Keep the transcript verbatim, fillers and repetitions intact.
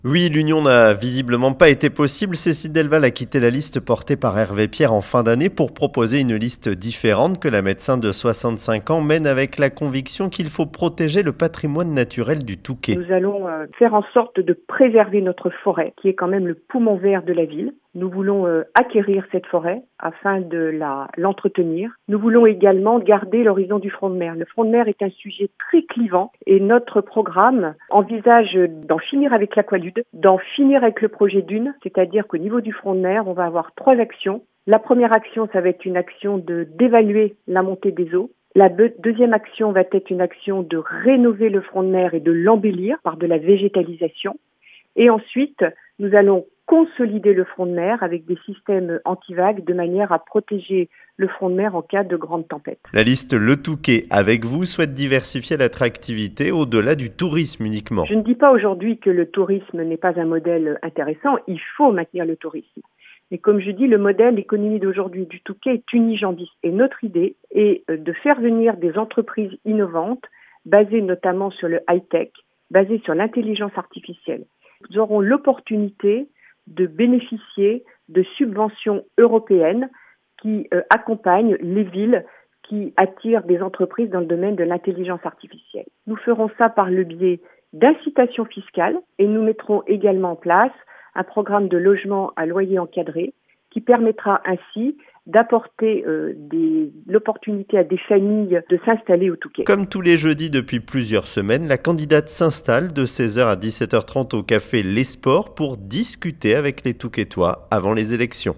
Oui, l'union n'a visiblement pas été possible. Cécile Delval a quitté la liste portée par Hervé Pierre en fin d'année pour proposer une liste différente que la médecin de soixante-cinq ans mène avec la conviction qu'il faut protéger le patrimoine naturel du Touquet. Nous allons euh, faire en sorte de préserver notre forêt, qui est quand même le poumon vert de la ville. Nous voulons euh, acquérir cette forêt afin de la, l'entretenir. Nous voulons également garder l'horizon du front de mer. Le front de mer est un sujet très clivant et notre programme envisage d'en finir avec l'aqualude, d'en finir avec le projet dune, c'est-à-dire qu'au niveau du front de mer, on va avoir trois actions. La première action, ça va être une action de d'évaluer la montée des eaux. La deuxième action va être une action de rénover le front de mer et de l'embellir par de la végétalisation. Et ensuite, nous allons consolider le front de mer avec des systèmes anti-vagues de manière à protéger le front de mer en cas de grande tempête. La liste Le Touquet avec vous souhaite diversifier l'attractivité au-delà du tourisme uniquement. Je ne dis pas aujourd'hui que le tourisme n'est pas un modèle intéressant, il faut maintenir le tourisme. Mais comme je dis, le modèle économie d'aujourd'hui du Touquet est unijambiste. Et notre idée est de faire venir des entreprises innovantes, basées notamment sur le high-tech, basées sur l'intelligence artificielle. Nous aurons l'opportunité de bénéficier de subventions européennes qui euh, accompagnent les villes qui attirent des entreprises dans le domaine de l'intelligence artificielle. Nous ferons ça par le biais d'incitations fiscales et nous mettrons également en place un programme de logement à loyer encadré qui permettra ainsi d'apporter euh, des, l'opportunité à des familles de s'installer au Touquet. Comme tous les jeudis depuis plusieurs semaines, la candidate s'installe de seize heures à dix-sept heures trente au café Les Sports pour discuter avec les Touquetois avant les élections.